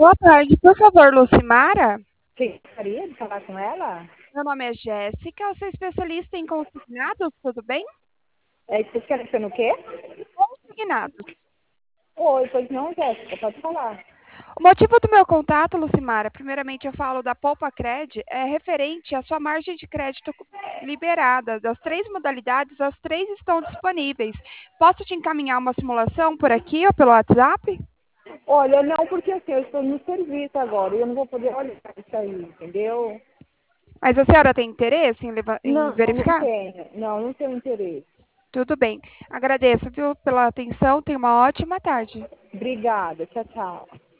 Boa tarde, por favor, Lucimara. Você gostaria de falar com ela? Meu nome é Jéssica, eu sou especialista em consignados, tudo bem? É especialista no quê? Consignados. Oi, pois não, Jéssica, pode falar. O motivo do meu contato, Lucimara, primeiramente eu falo da Poupa Cred, é referente à sua margem de crédito liberada. Das três modalidades, as três estão disponíveis. Posso te encaminhar uma simulação por aqui ou pelo WhatsApp? Olha, não, porque assim, eu estou no serviço agora e eu não vou poder olhar isso aí, entendeu? Mas a senhora tem interesse em Não, não verificar? tenho. Não tenho interesse. Tudo bem. Agradeço, viu, pela atenção. Tenha uma ótima tarde. Obrigada, tchau, tchau.